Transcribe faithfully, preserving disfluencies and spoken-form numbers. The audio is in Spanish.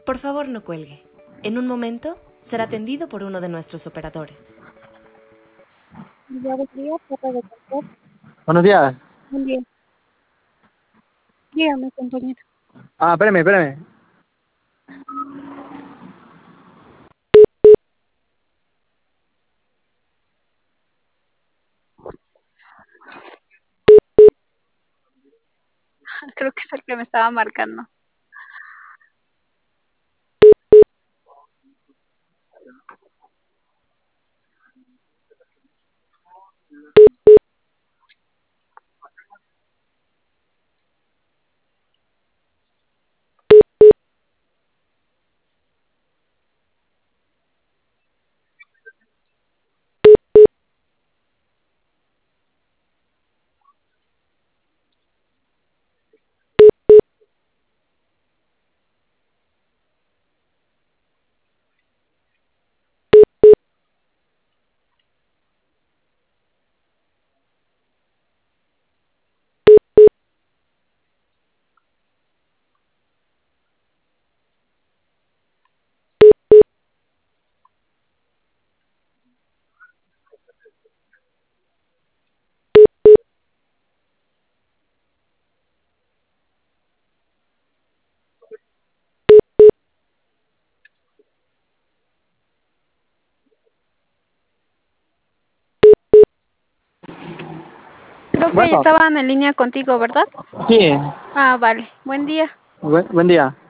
Por favor, no cuelgue. En un momento será atendido por uno de nuestros operadores. Buenos días, trata de contar. Buenos días. Buen día. Dígame, compañero. Ah, espérame, espérame. Creo que es el que me estaba marcando. Creo que Bueno, estaban en línea contigo, ¿verdad? sí. Ah, vale. Buen día. Buen, buen día.